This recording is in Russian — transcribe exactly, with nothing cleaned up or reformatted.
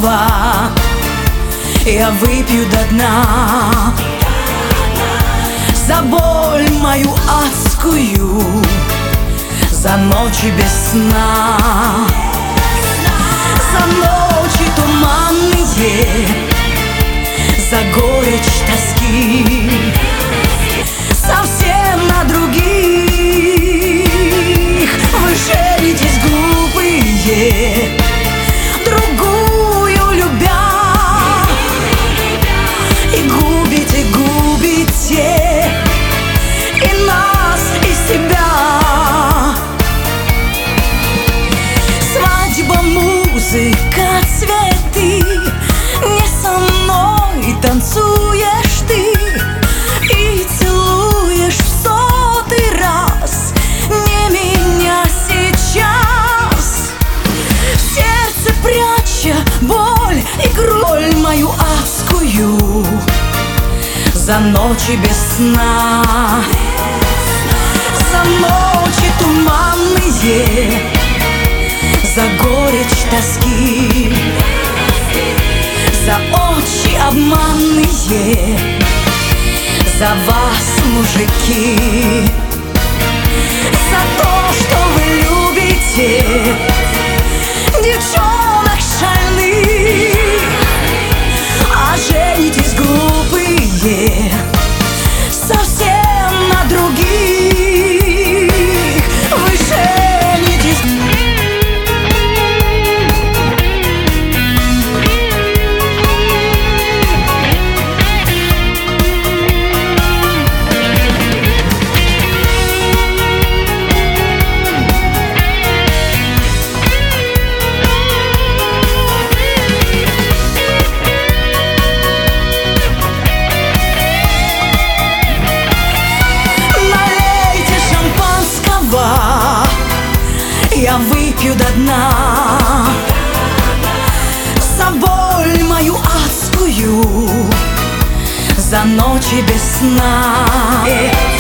шампанского я выпью до дна. За боль мою адскую, за ночи без сна, за ночи туманные, за горечь тоски, совсем на других вы женитесь, глупые, другую любя, и губите, губите и нас, и себя. Свадьба, музыка, цветы, не со мной танцуешь ты и целуешь в сотый раз не меня сейчас, в сердце пряча боль и грудь мою адскую, за ночи без сна, за ночи туманные, за горечь тоски, за очи обманные, за вас, мужики, за то, что вы любите девчонок шальных, а женитесь, глупые, совсем на других вы женитесь. Я выпью до дна за боль мою адскую, за ночи без сна.